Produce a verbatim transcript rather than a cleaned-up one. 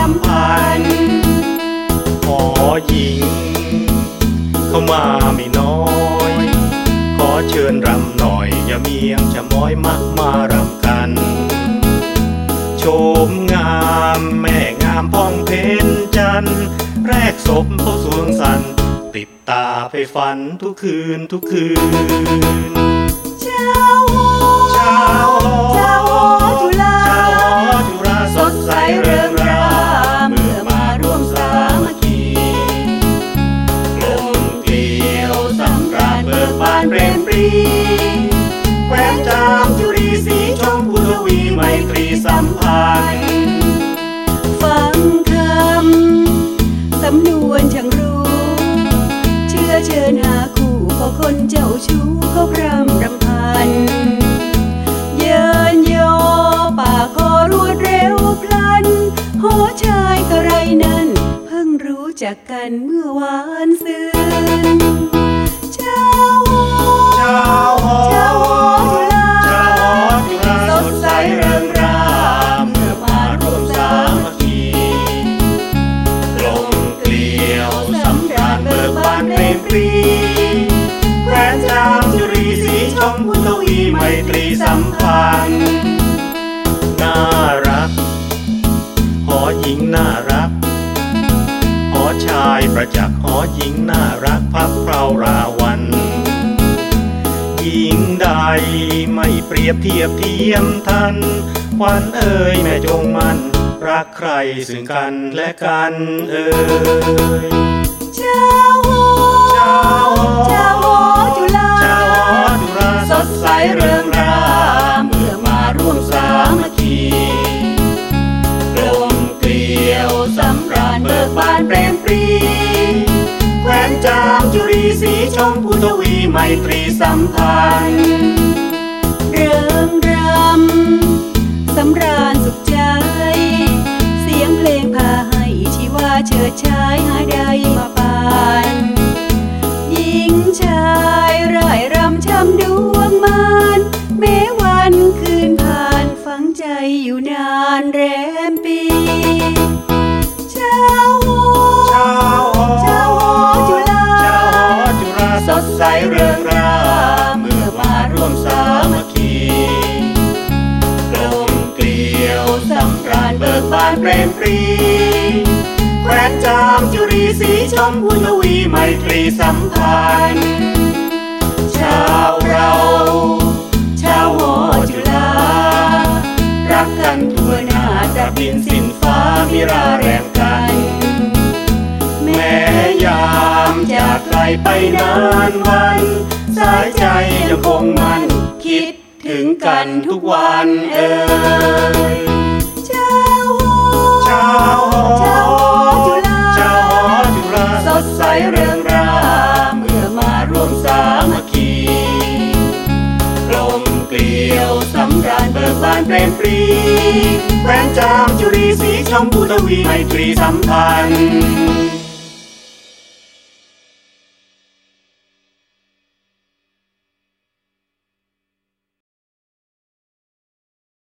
มพันธ์ขอหญิงเข้ามาไม่น้อยขอเชิญรำหน่อยอย่าเมียงจะม้อยมักมารำกันโฉมงามแม่งามพ่องเพ็ญจันทร์แรกศพเขาสวงสันติดตาไปฝันทุกคืนทุกคืนเจ้าเจ้าเจ้าจุฬาจุฬาสดใสเริงราเมื่อมาร่วมสามัคคีกลมเกลียวสำราญเบิกบานเปรมปรีแคว้นจามจุรีสีชมพูทวีไมตรีสัมพันธ์ฟังคำสำนวนช่างรู้เชื่อเชิญหาคู่พอคนเจ้าชู้เขาพร่ำรำพันเยินยอป่าคอรวดเร็วพลันโหชายกระไรนั้นเพิ่งรู้จักกันเมื่อวานซืนเจ้าเจ้าเจ้าจุฬาสดใสเริงราเมื่อมาร่วมสามัคคีกลมเกลียวสำราญเบิกบานเปรมปรีแคว้นจามจุรีสีชมพูทวีไมตรีสัมพันธ์น่ารักหอหญิงน่ารักหอชายประจักษ์หอหญิงน่ารักพักเพราราวันหญิงใดไม่เปรียบเทียบเทียมทันขวัญเอ่ยแม่จงมันรักใครซึ่งกันและกันเอ่ยเจ้าเจ้าเจ้าจุฬาสดใสเริงราเมื่อมาร่วมสามัคคีกลมเกลียวสำราญเบิกบานเปรมปรีแคว้นจามจุรีสีชมพูทวีไมตรีสัมพันธ์เริงรำสำราญสุขใจเสียงเพลงพาให้ชีวาเฉิดฉายหาใดมาปานหญิงชายร่ายรำช้ำดวงมานแม้วันคืนผ่านฝังใจอยู่นานแรมปีเจ้าเจ้าเจ้าจุฬาสดใสเริงราเมื่อมาร่วมสามัคคีกลมเกลียวสำราญเบิกบานเปรมปรีแคว้นจามจุรีสีชมพูทวีไมตรีสัมพันธ์ชาวเราชาวหอจุฬารักกันทั่วหน้าจะบินสิ้นฟ้ามิราแรงกันแม้ยามจากไกลไปนานวันสายใจยังคงมันคิดถึงกันทุกวันเอ่ยเจ้าเจ้าเจ้าจุฬาเจ้าจุฬาสดใสเริงราเมื่อมาร่วมสามัคคีกลมเกลียวสำราญเบิกบานเปรมปรีแคว้นจามจุรีสีชมพูทวีไมตรีสัมพันธ์